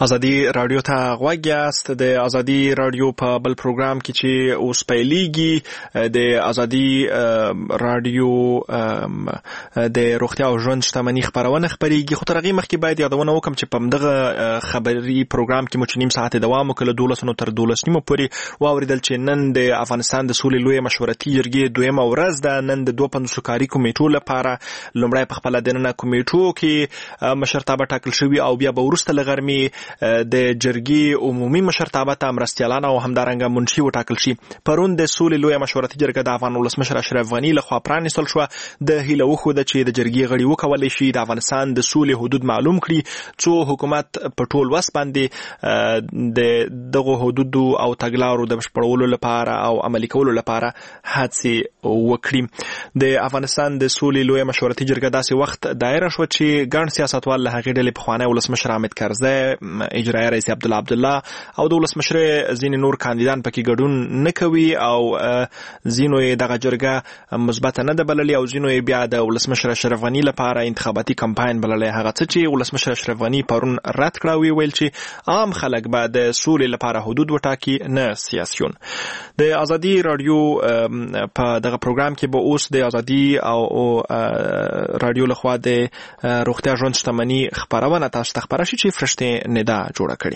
ازادي رادیو ته غوږ یاست. د ازادي رادیو په بل پروګرام کې چې اوس پیلېږي د ازادي رادیو د روغتیا او ژوند شتمنۍ خبرونه خبرېږي. خو تر هغې مخکې باید یادونه وکړم چې په همدغه خبري پروګرام کې مو چې نیم ساعت دوام وکړ له 12 تر 12 نیمو پورې واوریدل چې نن د افغانستان د سولې لویه مشورتي جرګې دویمه ورځ ده. نن د 250 کاري کمیټو لپاره لومړی په خپله دننه کمیټو کې مشرتابه ټاکل شوي او بیا به وروسته له غرمې د جرګې عمومي مشرتابه ته مرستیالان او همدارنګه منشي وټاکل شي. پرون د سولې لویه مشورتي جرګه د افغان ولسمشر اشرف غني لخوا پرانیستل شوه. د هیله وښوده چې د جرګې غړي وکولی شي د افغانستان د سولې حدود معلوم کړي، څو حکومت په ټول وس باندې د دغه حدودو او تګلارو د بشپړولو لپاره او عملي کولو لپاره هڅې وکړي. د افغانستان د سولې لویه مشورتي جرګه داسې وخت دایره شوه چې ګڼ سیاستوال له هغې ډلې پخوانی ولسمشر حامد کرزی، اجرایي رئیس عبدالله او د ولسمشر ځینې نور کاندیدان پکې ګډون نه کوي او ځینو یې دغه جرګه مثبته نه ده بللې او ځینو یې بیا د ولسمشر اشرف غني لپاره انتخاباتي کمپاین بللی. هغه څه چې ولسمشر اشرف غني پرون رد کړه ویل چې عام خلک به د سولې لپاره حدود وټاکي نه سیاسیون. د ازادي رادیو په دغه پروګرام کې به اوس د ازادي او رادیو لخوا د روغتیا ژوند شتمنۍ خبرونه تاسو ته خبره شي چې فرشته ندا جوړه کړي.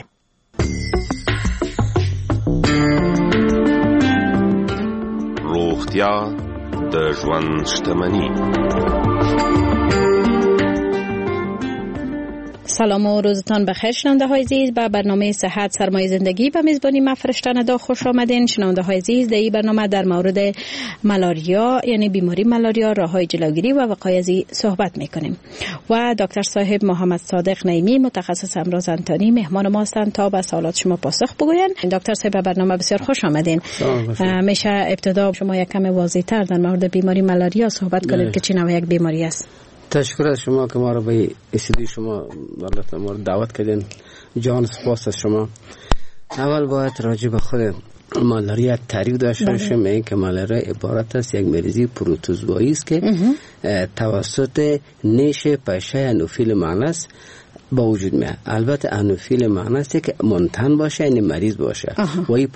روغتیا د ژوند شتمنۍ. سلام و روزتان بخیر شنونده های عزیز. به برنامه صحت سرمایه زندگی به میزبانی من فرشته ندا خوش آمدین. شنونده های عزیز، در این برنامه در مورد ملاریا یعنی بیماری ملاریا، راههای جلوگیری و وقایع از صحبت میکنیم و دکتر صاحب محمد صادق نعیمی متخصص امراض انتانی مهمان ما هستند تا به سوالات شما پاسخ بگوین. دکتر صاحب به برنامه بسیار خوش آمدین. میشه ابتدا شما یک کم واضح‌تر در مورد بیماری ملاریا صحبت کنید که چه نوع یک بیماری است؟ تشکر از شما که ما را به استودیو شما ما را دعوت کردین. جان سپاس از شما. اول باید راجع به خود مالاریا تعریف داشته باشیم. این که مالاریا عبارت است یک مریضی پروتوزوایی است که توسط نیش پشه انوفیل معنس با وجود میاد. البته انوفیل معنس که منتن باشه یعنی مریض باشه و این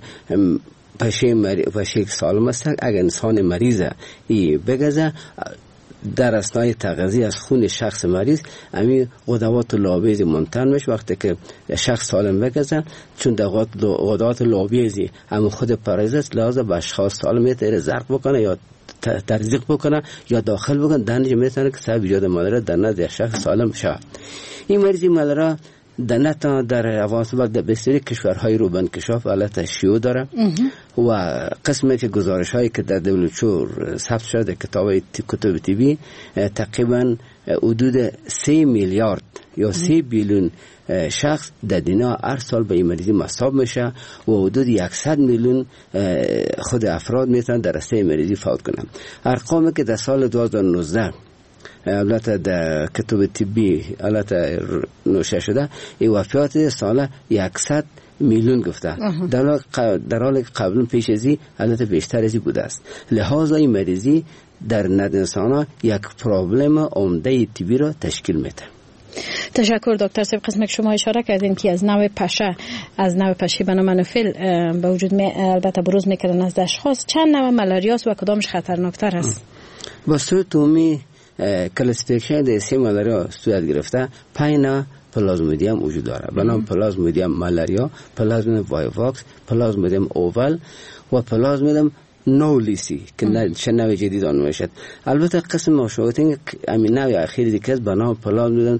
پشه سالم است. اگر انسان مریض بگذه در اثنای تغذیه از خون شخص مریض امی غدوات لابیزی منتن میشه. وقتی که شخص سالم بگذه چون غدوات لابیزی هم خود پرایزت لازم به اشخاص سالم میتونه زرق بکنه یا تزریق بکنه یا داخل بکنه دنج میتونه که سبب ایجاد مالاریا در نزد شخص سالم شه. این مریضی مالاریا نه تنها در افغانستان بلکه در بسیاری کشورهای روبنکشاف حالت شیوع داره و قسمی که گزارش هایی که در WHO ثبت شده کتاب طبی تقریبا حدود 3 میلیارد یا 3 بیلیون شخص در دنیا هر سال به این مریضی مصاب میشه و حدود 100 میلیون خود افراد میتونن در راسته مریضی فوت کنن. ارقامی که در سال 2019 البته در کتاب طبی البته نوشته شده این وفیات سال 100 میلیون گفته در حال قبل پیش ازی البته بیشتر ازی بوده است. لحاظا این مریضی در ند انسان یک پرابلم عمده طبی را تشکیل میده. تشکر دکتر صاحب. قسمی که شما اشاره کردین که از نوع پشه به نام انوفیل به وجود البته بروز میکنن از اشخاص، چند نوع ملاریاست و کدامش خطرناکتر است؟ با صورت عمومی کلاسیفیکیشن در سه ملاریا صورت گرفته. 5 نوع پلازمودیم وجود داره به نام پلازمودیم ملاریا، پلازمودیم وایواکس، پلازمودیم اوول و پلازمودیم نولیسی که نوع جدید آن میشد. البته قسم مشابهی همین نوع اخیری دیگه به نام پلازمودیم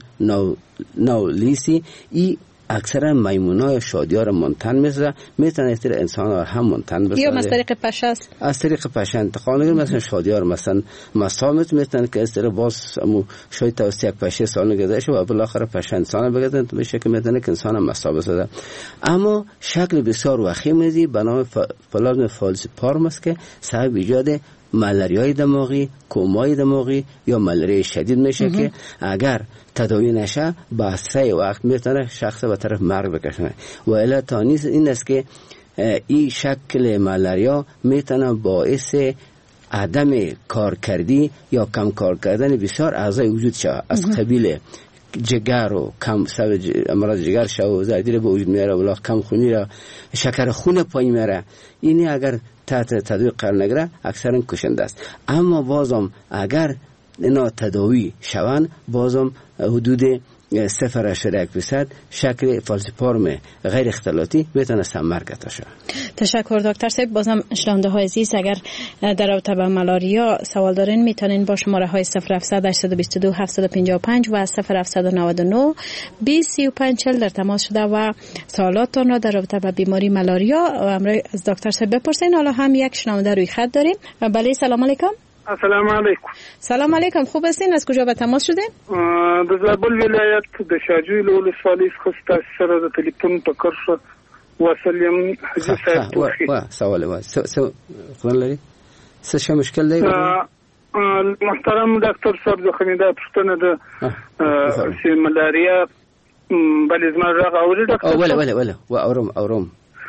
نولیسی ای اکثرا میمونای شادیار را منتن میتونه از انسان ها هم منتن بسازه یا از طریق پشه است. از طریق پشه انتقال میگیره. مثلا شادیار مثلا مسامت میتونه که از طریق باز شاید توسط یک پشه سالم گذشته شه و بالاخره پشه انسان بگذاره به شکل میتونه که انسان مسا بسازه. اما شکل بسیار وخیمی به نام پلازم فالسیپارم است که سبب ایجاد مالاریای دماغی، کومای دماغی یا مالاریا شدید میشه که اگر تداوی نشه با اسرع وقت میتونه شخص به طرف مرگ بکشونه. و الا تانیس این است که این شکل مالاریا میتونه باعث عدم کارکردی یا کم کار کردن بسیار اعضای وجود شود از قبیل جگر و کم امراض جگر شو زایده به وجود میاره ولی کم خونی را شکر خون پایین میاره. اینی اگر تحت تداوی قرار نگیره اکثرا کشنده است. اما بازم اگر اینا تداوی شوند بازم حدود 0.1% شکل فالسیپارم غیر اختلاطی میتونه مرگ شود. تشکر دکتر صاحب. بازم شنونده های عزیز اگر در رابطه با مالاریا سوال دارین میتونین با شماره های 0700 822 755 و 0799 2035 در تماس شده و سوالاتتان را در رابطه با بیماری مالاریا امروز از دکتر صاحب بپرسین. حالا هم یک شنونده روی خط داریم. بله سلام علیکم. السلام علیکم. سلام علیکم. خوب هستین؟ از کجا به تماس شدین؟ د زابل ولایت د شاجوی له ولسوالۍ څخه تاسو سره د ټلیفون ټکر شو. وسلم حجي صاحب وا سوال وا خبر لري څه مشکل دی؟ محترم ډاکټر صاحب زه خو دا پوښتنه ده چې ملاریا بلې زما غږ اوري ډاکټر؟ ولا اورم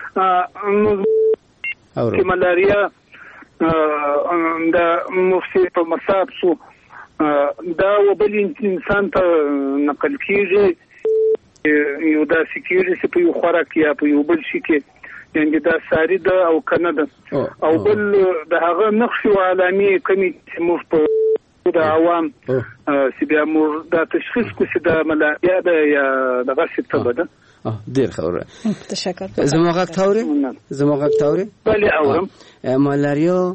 چې ملاریا دا مفصل په مصاب شو دا وبل انسان ته نقل کیږي یو دا سکیږي چې په یو خوراک یا په یو بل شي کې یعنی دا ساری ده او کنه ده او بل د هغه نقش او علامې کمی چې موږ په د عوام چې بیا موږ دا تشخیص کو چې دا ملاریا ده یا دغه څه ته ده. ډیر خبره. تشکر. زما غږ تاوري؟ بله اورم. مالاریا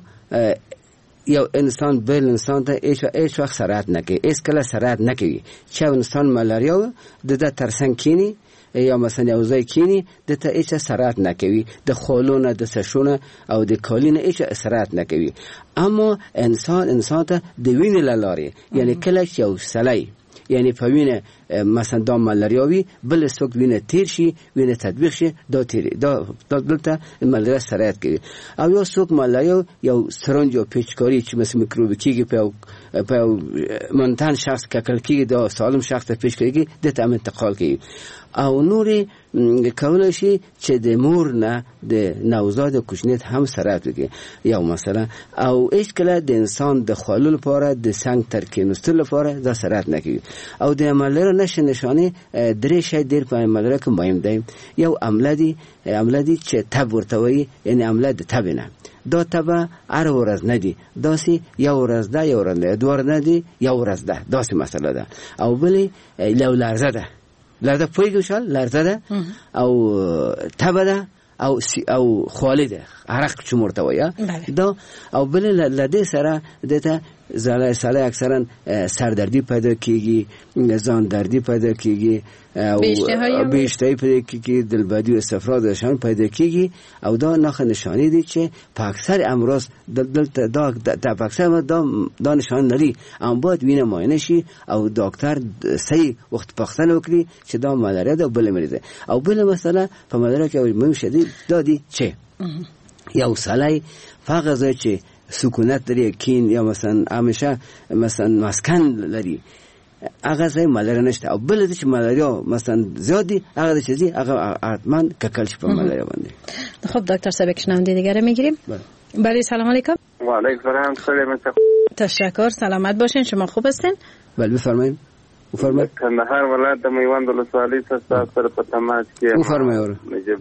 یو انسان بل انسان ته هیڅ وخت سرایت نکوي، هیڅ کله سرایت نکوي. چې انسان مالاریا د ترڅنګ کینی یا مثلا یو ځای کینی د ته هیڅ سرایت نکوي، د خولونه د سشونه او د کالینه هیڅ سرایت نکوي. اما انسان ته د وینې لارې یعنی کله یو سړی یعنی په وینه مثلا د مالاریاوي بل څوک وینه تیر شي وینه تطبیق شي دا دلته مالاریا سرایت کوي. او یو څوک مالاریا یو سرنج او پیچکاری چې مثلا میکروب کیږي په منتن شخص ککل کیږي دا سالم شخص ته پیچکاری د تام انتقال کوي. او نوري کولای شي چې د مور نه د نوزاد کوچنی هم سرایت وکړي. یو مثلا او هیڅ کله د انسان د خولو لپاره د څنګ ترکینستلو لپاره دا سرایت نکوي. او د مالاریا نشانه درې شی ډیر په مالاریا کې مهم دي. یو عمله دي چې تب ورته وایي، یعنی عمله د تب نه دا تبه هر ورځ نه دي، داسې یو ورځ ده یو ورځ نه، دوه نه دي یو ورځ ده، داسې مسله ده. او بلې لرزه ده، لرزه پوهیږئ شال لرزه ده او تبه ده او خواله ده عرق چې مرته وایي دا. او بلې لدې سره دته ساله اکثرا سردردی پیدا کیږي، ځان دردی پیدا کیږي او بیشتری پیدا کیږي، دلبدی و استفراغ نشان پیدا کیږي. او دا نشانی دي چې په اکثر امراض دلته دا په اکثر دا نشان لري. اما باید وینه معاینه شي او دکتر صحیح وخت پختنه وکړي چې دا مالاریا ده بل مریض. او بل مسئله په مالاریا کې مهم شدید دادی چې یو سړی فقط چې سکونت لري کین یا مثلا همیشه مثلا مسکن لري هغه ځای مالاریا نشته. او بل چې مالاریا مثلا زیادی هغه چیزی هغه حتما ککل شي په مالاریا باندې. خب دکتر صاحب شنونده دیگه میگیریم. بله سلام علیکم. و علیکم السلام. تشکر. سلامت باشین. شما خوب هستین؟ بله بفرمایید. کندهار ولایت د میوند ولسوالۍ څخه سره په تماس کې بفرمایئ.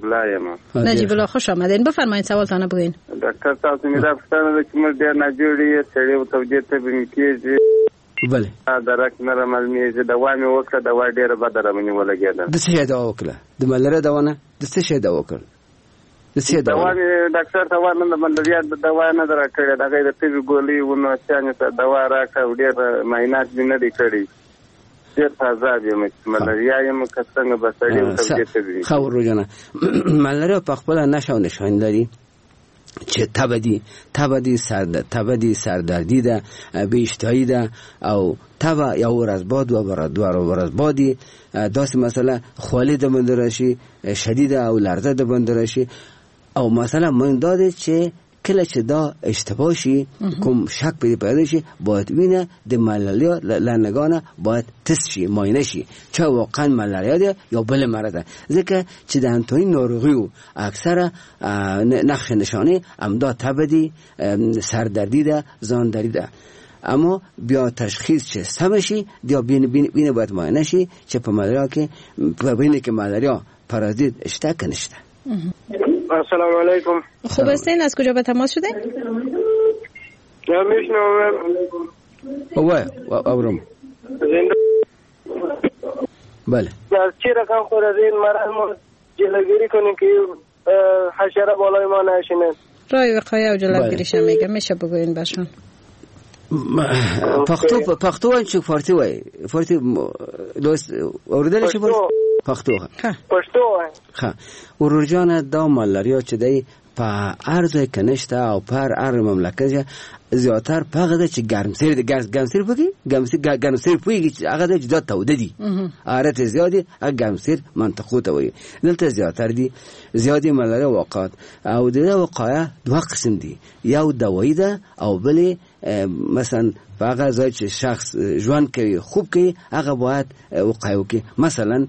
نجیب الله خوش آمدین. بفرمایید سوالتان بگوین. ډاکټر تاسو مې دا پوښتنه چې موږ ډېر ناجوړي سړی او توجیه ته بنکیږي. بله درک نرم علمي دوا مې وکړه، دوا ډېره بده رامنې ولګېده. د څه دوا وکړه؟ د مالاریا دوا نه؟ د څه شی دوا وکړه؟ د څه دوا مې ډاکټر ته وانه د مالاریا د دوا نه درکړې، دغه د تیږ ګولۍ ونه چانه ته دوا راکړه، ډېر معاینات مې نه دي کړي. ډېر تازه یم مالاریا یم که څنګه به سړی او توجیه ته وي. خو روزانه مالاریا په خپل نشان لري چې تبدی سردردی ده، بیشتایی ده او تبا یو ورځ بعد و دوه ورځ بعدی داسې مسئله خوالی ده بند راشي شدیده او لرزه ده بند راشي. او مثلا من داده چې کله چې دا اشتباه شي کوم شک پیدا شي باید وینه د مالاریا لنگانه باید تست شي، معاینه شي چې واقعا مالاریا ده یا بل مرض ده. ځکه چې د انتونی ناروغیو اکثر نقش نشانه امدا تبدی سردردی ده، ځان دردی ده. اما بیا تشخیص چه سمشی یا بین باید معاینه شی چه په ملاریا که ببینی که ملاریا پارازیت اشته که نشته. السلام علیکم. خوب هستین؟ از کجا به تماس شده؟ میشنوم. اورم بله. از چه رقم خود از این مرض ما جلوگیری کنیم که حشره بالای ما نشینه؟ رای وقایه و جلوگیریش میگه میشه بگوین باشون. پختو چه فارسی وای فارسی دوست اوردل چه پختو ها ورجان دا ملاریا چه دی په ارزه کنشته او پر ار مملکت زیاتر پغه چې ګرمسیر پکې ګرمسیر پویږي چې هغه د جدا توده دي حرارت زیاده هغه ګرمسیر منطقه ته وایي دلته زیاتر دي زیادې ملاریا واقعات او د وقایع دوه قسم دي یو دوایی ده او بلې مثلا هغه ځای چې شخص ژوند کوي خوب کوي هغه باید وقایع وکړي مثلا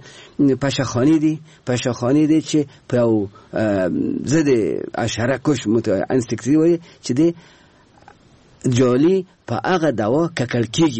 پشخانی دي چې په ضد حشره کش انسکتیو وایي چې دی جالی په هغه دوا ککل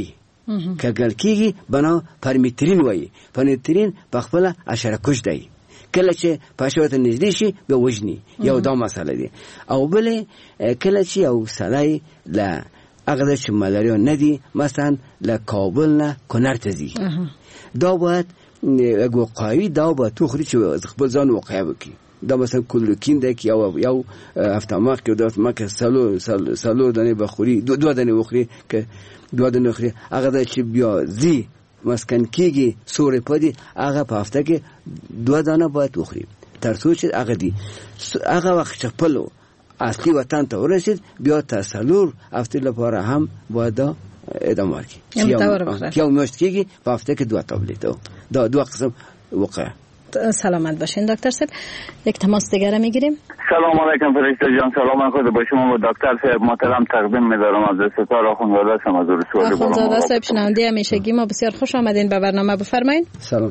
کیږي بنا پرمیترین وایي پرمیترین په خپل حشره کش دی کله چې پښو ته نږدې شي به وژني یو دا مسله دی او بل کله چې یو سړی له هغه چې ملاریا ندی مثلا له کابل نه کنر ته ځي دا باید وقایوي دا باید تو خوري چې خپل ځان وقایع وکړي دا مثلا کلوکین ده که یو افتماق که دو افتماق سالو دانه بخوری دو دانه بخوری که دو دانه بخوری اگه ده چی بیا زی مسکن کیگی سوره پادی اگه پا هفته که دو دانه باید بخوری ترسو چید اگه دی اگه وقت چپلو اصلی وطن تا ورسید بیا تسلور هفته لپاره هم باید دا ادامه کی کیا میاشت کیگی پا هفته که دو تابلیت دو قسم وقع. سلامت باشین دکتر صاحب. یک تماس دیگر میگیریم. سلام علیکم فرشته جان. سلام خود با شما و دکتر صاحب محترم تقدیم می‌دارم از ستاره آخوندزاده هستم از رسول الله. آخوندزاده صاحب شنونده همیشگی ما بسیار خوش آمدین به برنامه. بفرمایید. سلام.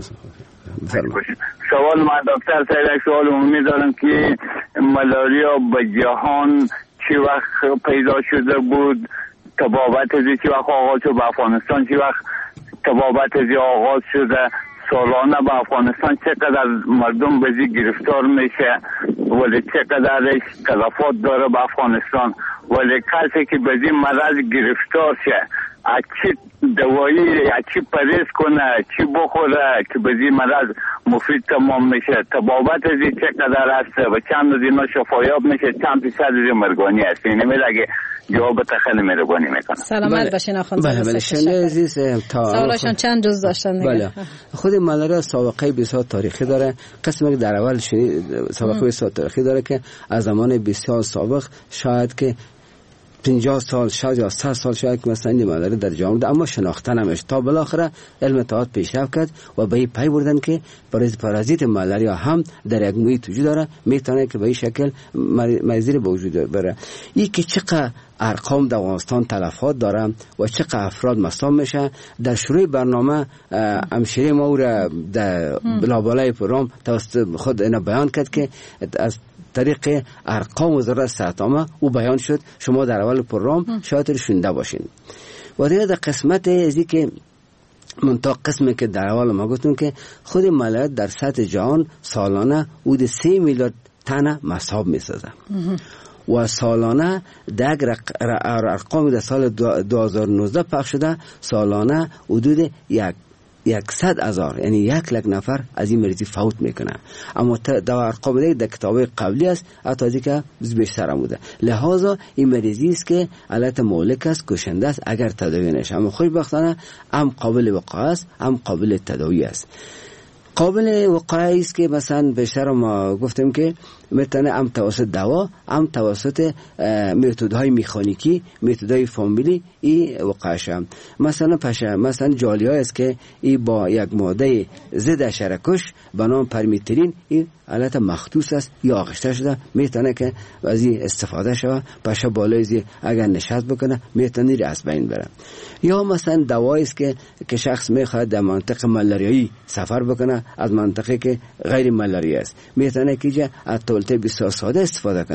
سوال من دکتر صاحب یک سوال عمومی دارم که ملاریا به جهان چه وقت پیدا شده بود؟ تبابت از چه وقت آغاز شد؟ به افغانستان چه وقت تبابت از آغاز شده؟ سالانه به افغانستان چقدر مردم بزی گرفتار میشه ولی چقدرش تلفات داره به افغانستان ولی کسی که بزی مرض گرفتار شه چی دوایی چی پرهیز کنه چی بخوره که بزی مرض مفید تمام میشه تبابت ازی چقدر هست و چند از اینا شفایاب میشه چند فیصد ازی مرگانی هست اینه میلگه جواب تخیل مهربانی میکنم. سلامت باشین آخوندزاده. بله شنده عزیز سوالشان چند جز داشتن دیگه. بله خود ملاریا سابقه بسیار تاریخی داره. قسمی که در اول سابقه بسیار تاریخی داره که از زمان بسیار سابق شاید که 50 سال شاید یا 100 سال شاید که مثلا این ملاریا در جهان بوده اما شناخته نمیشه تا بالاخره علم اطلاعات پیشرفت کرد و به این پی بردن که پارازیت ملاریا هم در یک محیط وجود داره میتونه که به این شکل مریضی به وجود بره. این که چقدر ارقام در افغانستان تلفات داره و چقدر افراد مصاب میشه در شروع برنامه همشیره ما را در بلابلای پروگرام توسط خود اینا بیان کرد که از طریق ارقام وزارت صحت عامه او بیان شد شما در اول پروگرام شاید شنیده باشین و دیگه در قسمت ازی که منطقه قسمی که در اول ما گفتیم که خود ملاریا در سطح جهان سالانه حدود 3 میلیارد تن مصاب میسازه و سالانه در ارقام در سال 2019 پخش شده سالانه حدود 100,000 یعنی 1 لک نفر از این مریضی فوت میکنه اما در ارقام دیگه در کتاب قبلی است حتی ازی که بیشتر بوده لحاظا این مریضی است که علت مهلک است کشنده است اگر تداوی نشه اما خوشبختانه هم قابل وقایع است هم قابل تداوی است قابل وقایعی است که مثلا بیشتر ما گفتیم که میتونه هم توسط دوا هم توسط متدهای مکانیکی متدهای فامیلی ای وقایع شد مثلا جالی‌ها است که ای با یک ماده ضد حشره‌کش به نام پرمیترین این حالت مخصوص است یا آغشته شده میتونه که از این استفاده شود پشه بالای اگر نشاط بکنه میتونه از بین بره یا مثلا دوایی است که شخص میخواد در منطقه ملاریایی سفر بکنه از منطقه که غیر ملاریایی است میتونه که از تولته بسیار ساده استفاده کنه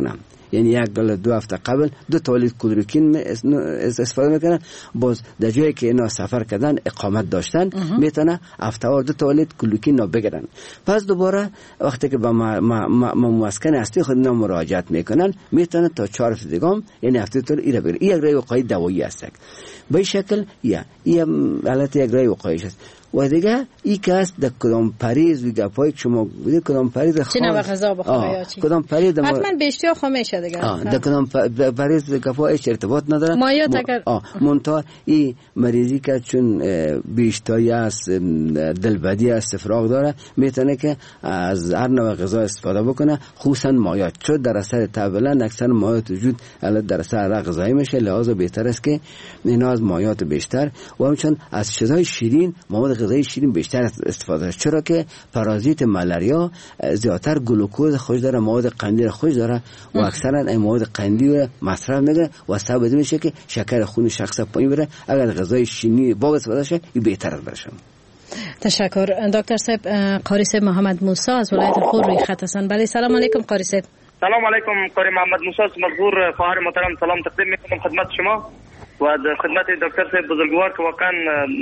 یعنی 1 تا 2 هفته قبل 2 تا لیتر کلوروکین استفاده میکنن. باز در جایی که اینا سفر کردن اقامت داشتن میتونه هفته وار 2 تا لیتر کلوروکین بگیرن. پس دوباره وقتی که به مسکن اصلی خود اینا مراجعت میکنن میتونه تا 4 هفته دیگه یعنی هفته تا اینا بگیرن. این یک رای وقایع دوایی است. به این شکل این حالت یک رای وقایعی است. و دیگه این که است در کدام پریز و گپایی که شما بودید کدام پریز خاص چه نوع غذا بخوره یا چی کدام پریز حتما به اشتیا خامشه دیگه در کدام پریز گپایی ارتباط نداره. مایات اگر منتها این مریضی که چون بیشتایی است دلبدی است استفراغ داره میتونه که از هر نوع غذا استفاده بکنه خصوصا مایات، چون در اثر تابلن اکثر مایات وجود در اثر غذایی میشه، لحاظا بهتر است که اینا از مایات بیشتر و همچنین از چیزهای شیرین مواد غذایی شیرین بیشتر استفاده، چرا که پارازیت مالاریا زیادتر گلوکوز خوش داره، مواد قندی خوش داره و اکثرا این مواد قندی رو مصرف میکنه و سبب میشه که شکر خون شخص پایین بره. اگر غذای شیرین با استفاده شه این بهتر باشه. تشکر. دکتر صاحب قاری صاحب محمد موسی از ولایت خور روی خط هستن. بله سلام علیکم قاری صاحب. سلام علیکم قاری محمد موسی مزبور خواهر محترم سلام تقدیم میکنم خدمت شما و خدمت دکتر صاحب بزرگوار که واقعا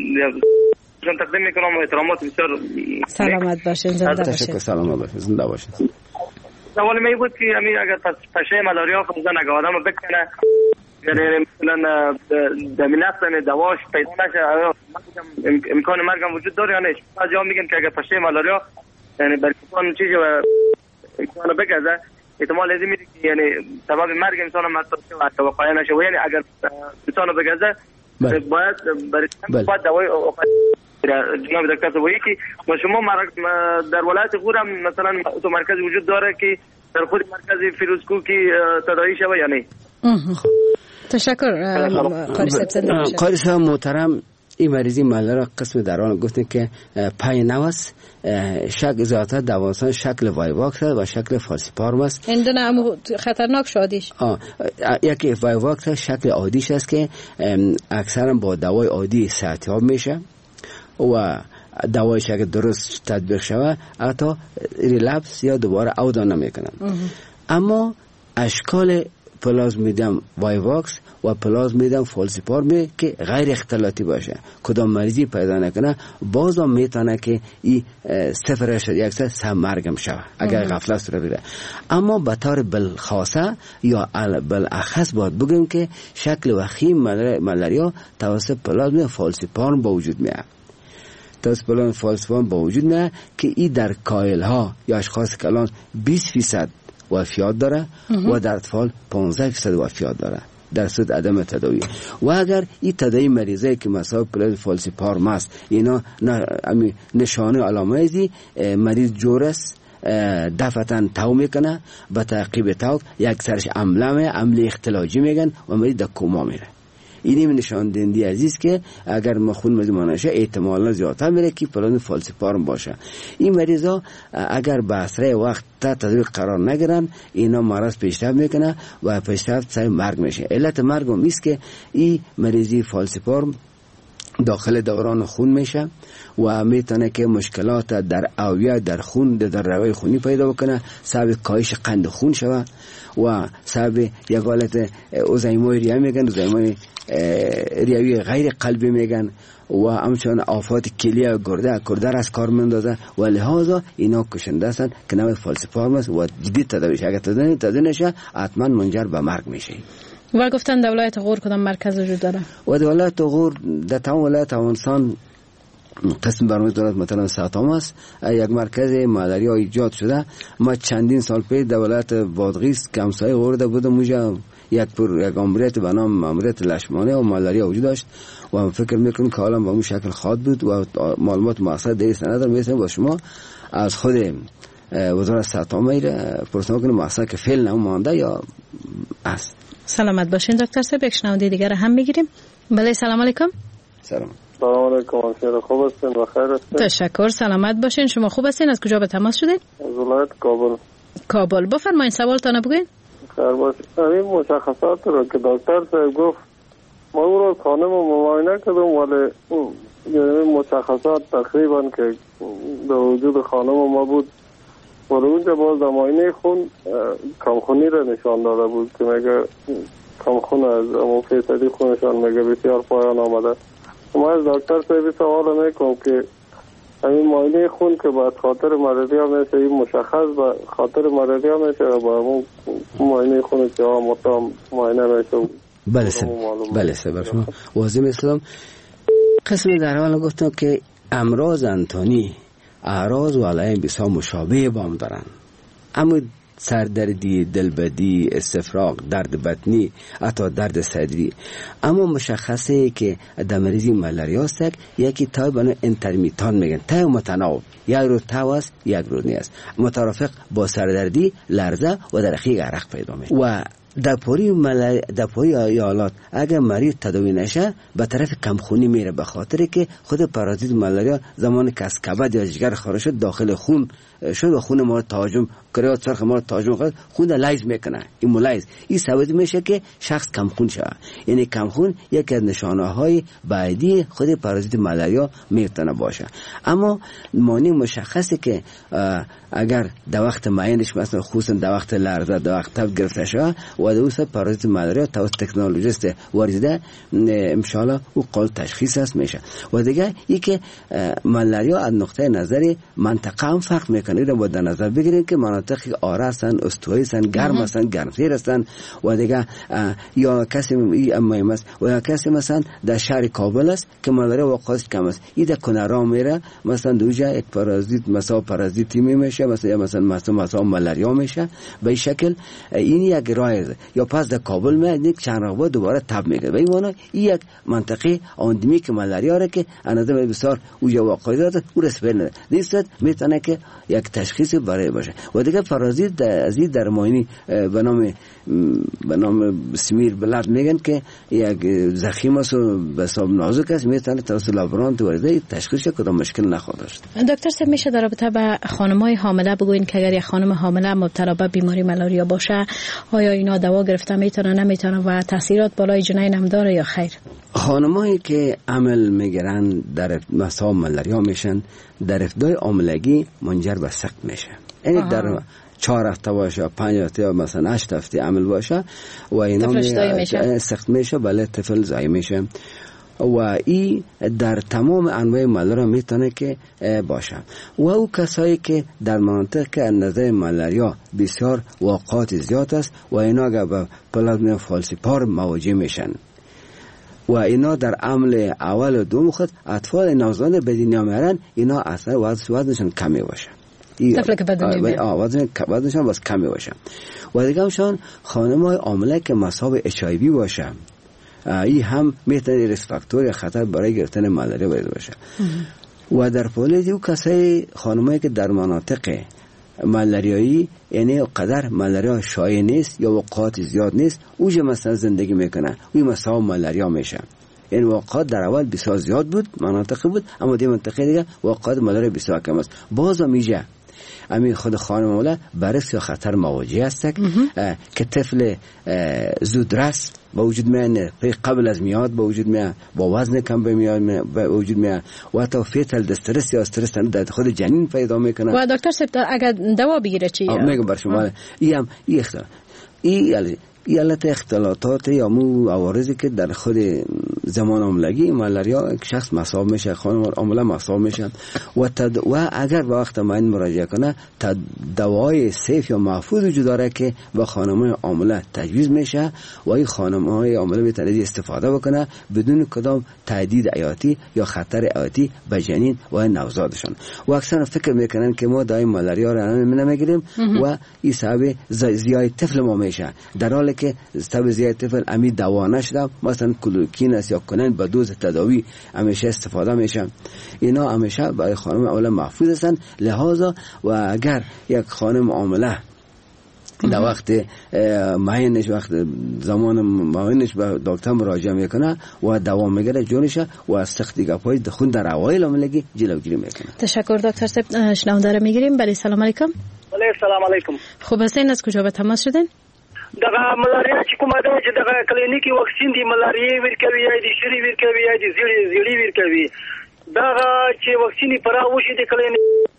جان تقدیم میکنم و احترامات بسیار. سلامت باشین، زنده باشین. تشکر، سلامت باشین، زنده باشین. سوال می بود که امیر اگر پشه مالاریا خودزن اگه آدم بکنه یعنی مثلا در نفس دواش پیدا نشه امکان مرگم وجود داره یا نه؟ از جا میگن که اگر پشه مالاریا یعنی برکتان چیزی و امکان بگذه احتمال ازی میده که یعنی سبب مرگ انسان هم حتی واقعا نشه و یعنی اگر انسان بگذه باید باید دوای جناب دکتر سوایی که و شما در ولایت غور هم مثلا تو مرکز وجود داره که در خود مرکز فیروزکو که تداعی شوه یا نه؟ تشکر قاری صاحب محترم. این مریضی مالاریا قسم دران گفتن که 5 نوع است. شکل زیادتر دوازان شکل وایواکس و شکل فالسیپارم است. این دو خطرناک شادیش یکی وایواکس شکل عادیش است که اکثرا با دوای عادی صحتیاب میشه و دوایش اگه درست تطبیق شوه حتی ریلپس یا دوباره عوده نمیکنن. اما اشکال پلازمیدیم وایواکس و پلازمیدیم فالسیپارم که غیر اختلاطی باشه کدام مریضی پیدا نکنه باز هم میتونه که این 0.1 سرمرگم شوه اگر غفلت رو بره. اما به طور بالخاصه یا بالاخص باید بگیم که شکل وخیم مالاریا توسط پلازمیدیم فالسیپارم با وجود میاد. توسط فالسیپارم با وجود میاد که این در کایل ها یا اشخاص که الان 20% وفیات داره و در اطفال 15% وفیات داره در صورت عدم تداوی. و اگر این تداوی مریضه که مثلا فالسیپارم است اینا نشانه علامه ازی مریض جورس دفعتاً تو میکنه به تعقیب تو یک سرش عمله اختلاجی میگن و مریض در کوما میره. اینی نشان دهنده عزیز که اگر خون مزمانه شه احتمالا زیادتر میره که پلان فالسیپارم باشه. این مریضا اگر به اسرع وقت تدریج قرار نگیرن اینا مرض پیشرفت میکنه و پیشرفت سر مرگ میشه. علت مرگ هم است که این مریضی فالسیپارم داخل دوران خون میشه و میتونه که مشکلات در اوعیه در خون در روی خونی پیدا بکنه، سبب کاهش قند خون شوه و سبب یک حالت اوزایمای ریه میگن، اوزایمای ریوی غیر قلبی میگن و همچنان آفات کلیه و گرده از کار مندازه و لحاظا اینا کشنده هستن که نوع فالسیپارم است و جدید تداویش اگر تداوی نشه حتما منجر به مرگ میشه. و گفتن در ولایت غور کدام مرکز وجود داره؟ و در ولایت غور در تمام ولایت افغانستان قسم برنامه دولت مثلا ساتام است یک مرکز مالاریا ایجاد شده. ما چندین سال پیش در ولایت بادغیس که همسایه غور بودم اونجا یک عملیات به نام عملیات لشمانه و مالاریا وجود داشت و فکر میکنم که حالا با اون شکل خواهد بود و معلومات مؤثر دیگه ندارم. میتونم با شما از خود وزارت ساتام پرسنل کنم مؤثر که فعل نمونده یا است. سلامت باشین دکتر صاحب. یک شنونده دیگر هم میگیریم. بله سلام علیکم. سلام علیکم. خوب هستین و خیر هستین؟ تشکر. سلامت باشین. شما خوب هستین؟ از کجا به تماس شدید؟ از ولایت کابل. بفرمایید سوالتون بگین. خیر باشید. این مشخصات رو که دکتر صاحب گفت ما او رو خانم معاینه کردم ولی یعنی مشخصات تقریبا که در وجود خانم ما بود اونجا باز معاینه خون کمخونی را نشان داده بود که میگه کمخون از اون فیصدی خونشان میگه بسیار پایان آمده. ما از دکتر صاحب سوال میکنم که این معاینه خون که باید خاطر مالاریا میشه، این مشخص با خاطر مالاریا میشه و با اون معاینه خون که مطمئن معاینه میشه؟ بله سر شما واضح اسلام قسم در حال گفتم که امراض انتانی اعراض و علائم بسیار مشابه با هم دارن، اما سردردی، دلبدی، استفراغ، درد بطنی، حتی درد صدری، اما مشخصه که در مریضی مالاریا است یکی تای بنا انترمیتان میگن، تای متناوب، یک روز تاو است یک روز نیست، مترافق با سردردی، لرزه و در اخیر عرق پیدا میشه. و در پوری ایالات اگر مریض تداوی نشه به طرف کمخونی میره، به خاطر که خود پارازیت مالاریا زمانی که از کبد یا جگر خارج شد داخل خون شد و خون ما رو تهاجم کرد، سرخ ما رو تهاجم کرد، خون لایز میکنه، ایمولایز. این سبب میشه که شخص کمخون شود. یعنی کمخون یکی از نشانه های بعدی خود پارازیت مالاریا میتونه باشه. اما مانع مشخصه که اگر در وقت معینش مثلا خصوصا در وقت لرزه، در وقت تب گرفته شود و دوست پارازیت مالاریا توسط تکنولوژیست واریده ان شاء الله او قابل تشخیص است میشه. و دیگه یکی مالاریا از نقطه نظر منطقه هم فرق میکنه. رو باید در نظر بگیرید که مناطق آره هستن، استوایی هستن، گرم هستن، گرمسیر هستن و دیگه یا کسی مهم است و یا کسی مثلا در شهر کابل است که مالاریا واقعاش کم است، این در کنارا میره مثلا دوجا یک پارازیت مثلا پارازیتی میشه مثلا مالاریا میشه. به این شکل این یک راه یا پس در کابل میاد چند روز بعد دوباره تب میگیره. به این معنی این یک منطقه اندمیک مالاریا را که اندازه بسیار اوجا واقعی داره او رسپر نده دیست میتونه که یک تشخیص برای باشه. و دیگه پارازیت از این درمانی به نام سمیر بلد میگن که یک زخیم است و بسیار نازک است، میتونه توسط لابرانت وارده تشخیص کدام مشکل نخواهد داشت. دکتر صاحب میشه در رابطه با خانم‌های حامله بگوین که اگر یک خانم حامله مبتلا به بیماری مالاریا باشه آیا اینا دوا گرفته میتونه نمیتونه و تاثیرات بالای جنین هم داره یا خیر؟ خانمایی که عمل میگیرن در مسائل مالاریا میشن در ابتدای حاملگی منجر به سقط میشه. یعنی در 4 هفته باشه، 5 هفته یا مثلا 8 هفته عمل باشه و اینا سقط میشه، بله طفل زای میشه. و این در تمام انواع مالاریا میتونه که باشه. و او کسایی که در مناطق که نظر مالاریا بسیار واقعات زیاد است و اینا اگر به پلازما فالسیپار مواجه میشن و اینا در عمل اول و دوم خود اطفال نوزاد به دنیا میارن، اینا اصلا وزنشون کمی باشه، طفل که بدون وزنشون باز کمی باشه. و دیگه همشان خانم‌های حامله که مصاب HIV باشه، این هم میتونه ریسک فاکتور خطر برای گرفتن مالاریا باشه. و در پولیس او کسای خانمایی که در مناطق مالاریایی یعنی قدر مالاریا شایع نیست یا وقایع زیاد نیست اوج مثلا زندگی میکنه، این مصاب مالاریا میشه. یعنی واقعات در اول بسیار زیاد بود، مناطق بود، اما دی منطقه دیگه واقعات مالاریا بسیار کم است. باز میشه همین خود خانم مولا بررسی یا خطر مواجه است که طفل زودرس با وجود میاد، قبل از میاد با وجود میاد، با وزن کم به وجود میاد و حتی فیتال دسترس یا استرس در خود جنین پیدا میکنه. و دکتر صاحب اگر دوا بگیره چی؟ میگم بر شما این هم این حالت اختلاطات یا مو عوارضی که در خود زمان حاملگی مالاریا شخص مصاب میشه، خانم حامله مصاب میشن و اگر به وقت معین مراجعه کنه دوای سیف یا محفوظ وجود داره که به خانم‌های حامله تجویز میشه و این خانم‌های حامله میتونه استفاده بکنه بدون کدام تهدید حیاتی یا خطر حیاتی به جنین و نوزادشان. و اکثر فکر میکنن که ما دائم مالاریا را نمیگیریم و این سبب زیای طفل ما میشه، در حالی که سبب زیای طفل امی دوا نشده، مثلا کلوروکین است یا کنن به دوز تداوی همیشه استفاده میشن. اینا همیشه برای خانم حامله محفوظ هستن. لحاظا و اگر یک خانم حامله در وقت معینش وقت زمان معینش به دکتر مراجعه میکنه و دوا میگیره جونشه و از سختی گپای خون در اوایل حاملگی جلوگیری میکنه. تشکر دکتر صاحب. شنونده میگیریم. بله سلام علیکم. بله سلام علیکم. خوب هستین؟ از کجا به تماس شدین؟ دغه ملاریا چې کومه ده چې دغه کلینیکي واکسین دی ملاریا ورکوي یا د شری ورکوي یا د زیړی ورکوي دغه چې واکسین پرا وشي د کلینیک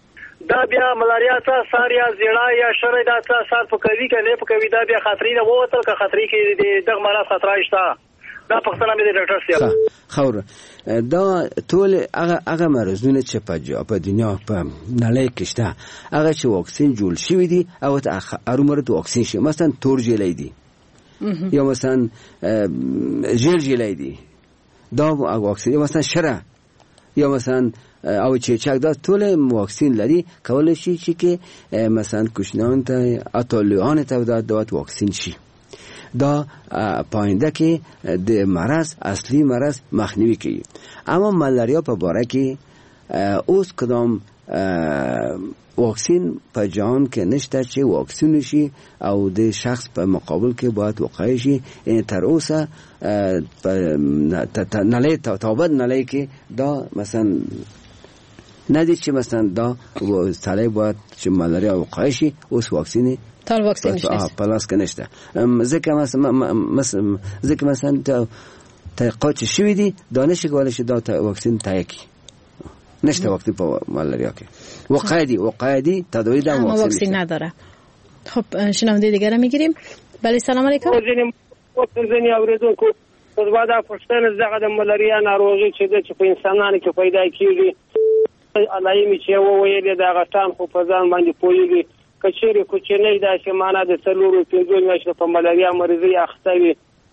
دا بیا ملاریا څه سار یا زیړه یا شری دا څه سار په کوي کنه په کوي دا بیا خطرې نه ووتل که خطرې کې دغه مرض خطر شته دا پښتنه مې د ډاکټر صاحب خور دا ټول هغه مرزونه چې په دنیا په نړۍ کې شته هغه چې واکسین جوړ شوی دي او ته ارومره واکسین شي مثلا تور جلای دي یا مثلا جلای دي دا واکسین مثلا شره یا مثلا او چې چک دا ټول واکسین لري کولای شي چې مثلا کوشنان ته اتالیان ته دا واکسین شي دا پاینده کې د مرض اصلي مرض مخنیوي کوي اما ملاریا په باره کې اوس کدام واکسین په جهان کې نشته چې واکسین شي او د شخص په مقابل کې باید وقایع شي تر اوسه په نړۍ تابعد نړۍ کې دا مثلا ندی چې مثلا دا سړی باید چې ملاریا وقایع شي اوس واکسین تال واکسین نشته پلاس کې نشته ځکه مثلا تحقیقات شوي دي دانش کولای شي دا واکسین تایکی نشته واکسین په ملاریا کې وقایدی تداوی دا واکسین نداره. خب شنونده دیگه را میگیریم. بله سلام علیکم. زنی اوریدونکو په بعد پښتنه زغه د ملاریا ناروغي چې د په انسانانو کې پیدا کیږي علایمي چې وویل دا غټان خو په ځان باندې پويږي کچېره کوچنۍ دا چې معنا د څلورو پنځو میاشتو په ملاریا مریضي اخته وي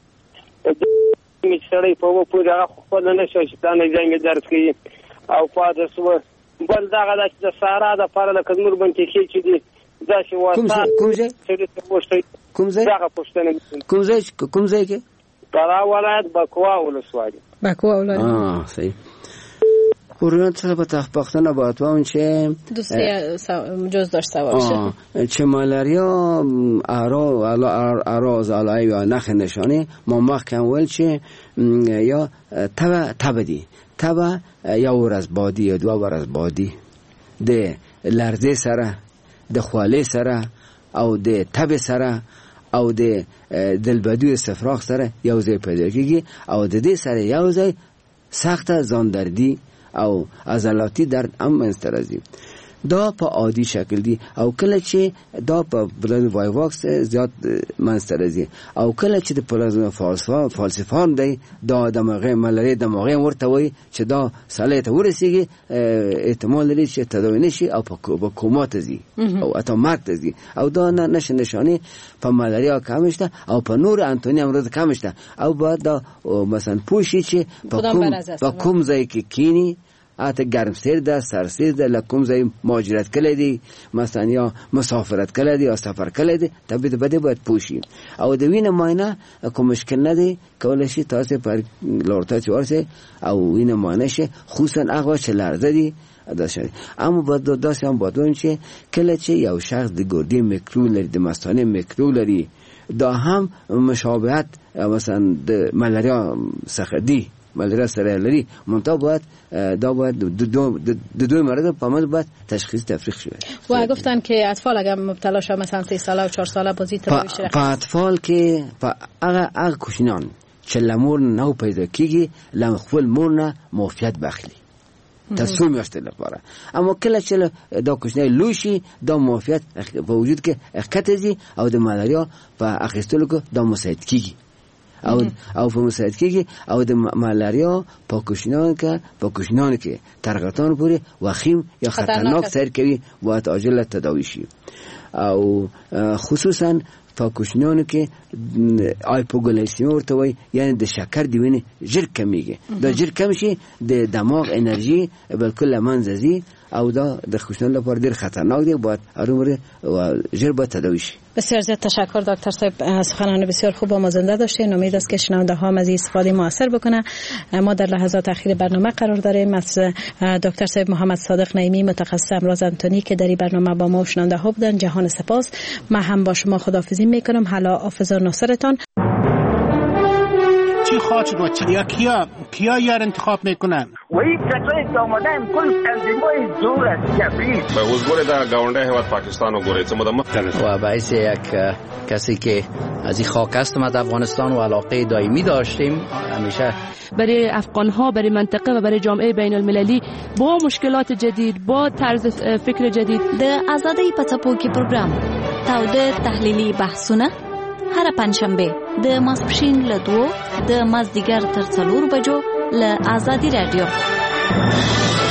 می سړی په وپو دا خو نه شي چې دا نه ځای درد کوي او پاده سو بل دا غدا چې د سارا د پاره د کزمور باندې کې چې دي دا چې واسطه کوم ځای دا پښتنه کوم ځای کې برا ولایت بکوا ولسوالي صحیح پورونه څه په پښتنه باتوان چې دوسری جز داشته باشه چې ملاریا اراز علای یا نخ نشانه ما مخکم ول چې یا تبدی تبا یا ورځ بادي یا دوه ورځ بادي د لرزه سره د خواله سره او د تب سره او د دلبدوی استفراغ سره یو ځای پیدا کیږي او د دې سره یو ځای سخت ځاندردی او عضلاتی درد هم منځته راځي. دا په عادي شکل دی او کله چې دا په بلاد وایواکس زیات منځته راځي او کله چې د پلازما فالسیفارم دی دا دماغه ملاریا دماغه ورته وي چې دا ساله ته ورسیږي احتمال لري چې تداوی نشي او په کوما ته ځي او اته مرګ ته ځي او دا نشانه په ملاریا کم شته او په نور انتونی امراض کم شته او باید دا مثلا پوښی چې په کوم ځای کې کینی اته گرم سیر ده سرسیر ده لکم زای مهاجرت کړی دی مثلا یا مسافرت کړی دی یا سفر کړی دی طبیعت بده باید پوښی او د وینې معاینه کوم مشکل نه دی کولای شي تاسو پر لورته ورسه او وینې معاینه شه خصوصا هغه چې لرزه دی داشته اما باید داسې هم بادون چې کله چې یو شخص د ګردې میکروب لري د مثانه میکروب لري دا هم مشابهت مثلا د ملاریا څخه دی ملاریا سره لري منتها باید دا باید دو مرض په من باید تشخیص تفریق شود و گفتن که اطفال اگر مبتلا شد مثلا 3 ساله و 4 ساله بازی تراویش په اطفال کې په هغه کوشنان چې لمور نه پیدا کیږي لمخول مور نه موفیت بخلی تصوم میاشته لپاره اما کله چې دا کوشنه لوشي دا موفیت په وجود کې اخکتزي او د ملاریا په اخیستلو کې دا مساعد کیږي او په مساعد کېږي او د ملاریا په کوشنان کې ترغتان پورې وخیم یا خطرناک سیر کوي باید عاجل تداوی شي او خصوصا په کوشنان کې هایپوګلیسیمیا ورته وایي یعنی د شکر د وینې ژر کمیږي دا ژر کم شي د دماغ انرژي بالکل له منځه ځي او دا د کوشنان لپاره ډېر خطرناک دی باید هرومره و ژر باید تداوی شي. بسیار زیاد تشکر دکتر صاحب سخنان بسیار خوب و مازنده داشتین. امید است که شنونده ها از استفاده موثر بکنه. ما در لحظات اخیر برنامه قرار داریم از دکتر صاحب محمد صادق نعیمی متخصص امراض انتونی که در این برنامه با ما شنونده ها بودن. جهان سپاس. من هم با شما خداحافظی میکنم. حالا حافظ ناصرتان. چی خواهد شد و یا کیا یار انتخاب میکنن و این کسایی که آمدن کل تنظیمای زور است جبری به حضور در گاونده هیواد پاکستان و گوره و باعث یک کسی که از این خاک هستم از افغانستان و علاقه دائمی داشتیم همیشه برای افغانها، برای منطقه و برای جامعه بین المللی با مشکلات جدید، با طرز فکر جدید. د آزادۍ په څپو کې پروګرام تاوده تحلیلي بحثونه هر پنځشنبه د ماسپښین له 2 د مازدیګر تر 4 بجو له آزادي رادیو.